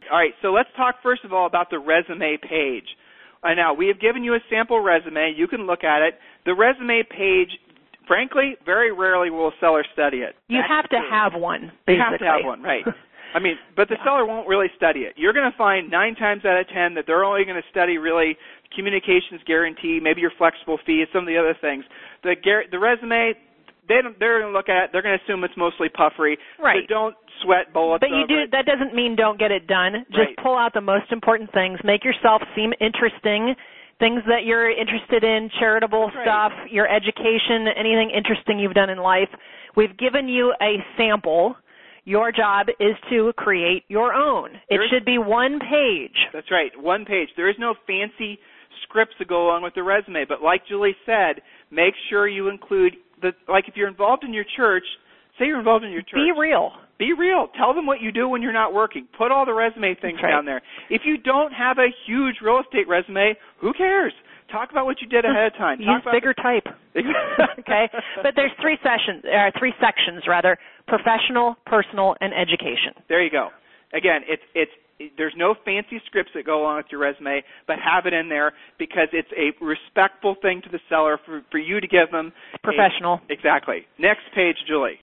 All right, so let's talk first of all about the resume page. Now, we have given you a sample resume. You can look at it. The resume page, frankly, very rarely will a seller study it. You have to have one, basically. You have to have one, right. I mean, but the seller won't really study it. You're going to find 9 times out of 10 that they're only going to study really communications guarantee, maybe your flexible fee, some of the other things. The resume, they're going to look at it. They're going to assume it's mostly puffery. Right. So don't sweat bullets But over it. That doesn't mean don't get it done. Just pull out the most important things. Make yourself seem interesting. Things that you're interested in, charitable stuff, your education, anything interesting you've done in life. We've given you a sample. Your job is to create your own. It should be one page. That's right, one page. There is no fancy scripts to go along with the resume, but like Julie said, make sure you include, like if you're involved in your church, say you're involved in your church. Be real. Be real. Tell them what you do when you're not working. Put all the resume things down there. If you don't have a huge real estate resume, who cares? Talk about what you did ahead of time. Use bigger type. Okay? But there's three sections, professional, personal, and education. There you go. Again, there's no fancy scripts that go along with your resume, but have it in there because it's a respectful thing to the seller for you to give them. Professional. Exactly. Next page, Julie.